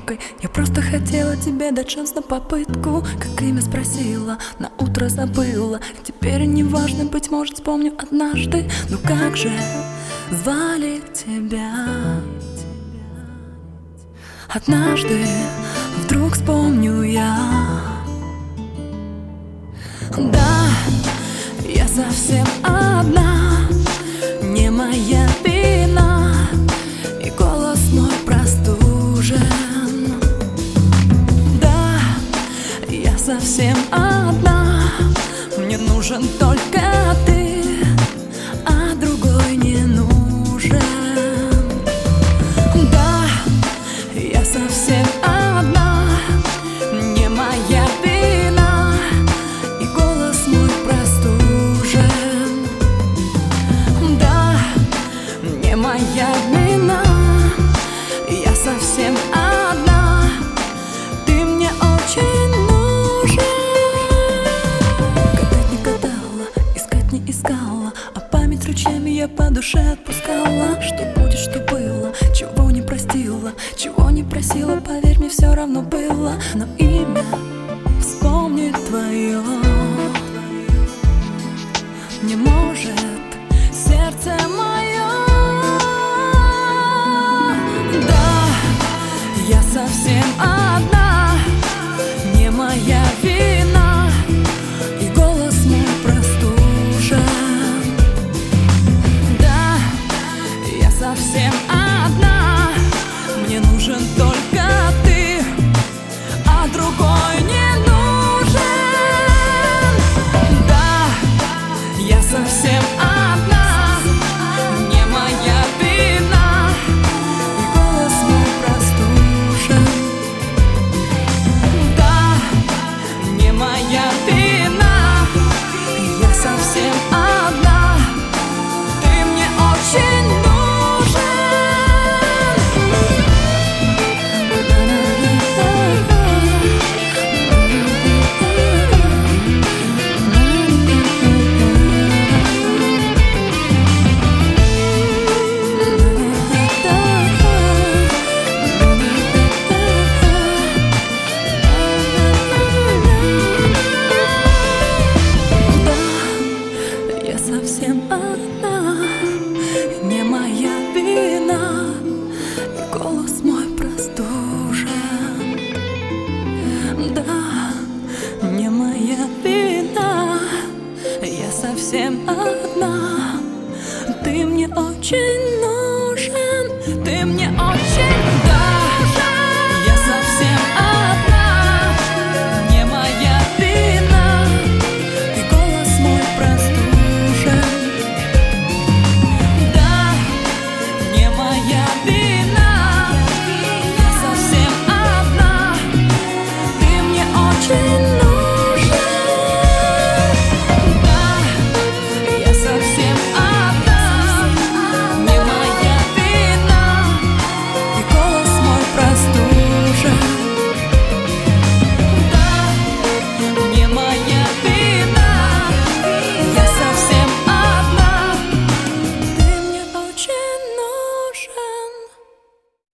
ошибкой. Я просто хотела тебе дать шанс на попытку. Как имя спросила, на утро забыла. Теперь не важно, быть может, вспомню однажды. Ну как же звали тебя? Однажды вдруг вспомню я. Да, я совсем одна, не моя вина, и голос мой простужен. Да, я совсем одна, мне нужен только ты, а другой не нужен. Да, я совсем одна, не моя вина, и голос мой простужен. Да, не моя вина, я совсем одна, ты мне очень нужен. Гадать не гадала, искать не искала, а память ручьями я по душе отпускала. Что будет, что было, чего не простила, чего не просила, поверь мне, все равно было. Но имя вспомнить твое не может сердце мое. Да, я совсем одна, не моя вина, и голос мой простужен. Да, я совсем одна, мне нужен только ты, а другой не нужен. Да, я совсем одна, не моя вина, и голос мой простужен. Да, не моя вина, я совсем одна, ты мне очень нужен. Я совсем одна, не моя вина, и голос мой простужен. Да, не моя вина, я совсем одна, ты мне очень нужен, ты мне очень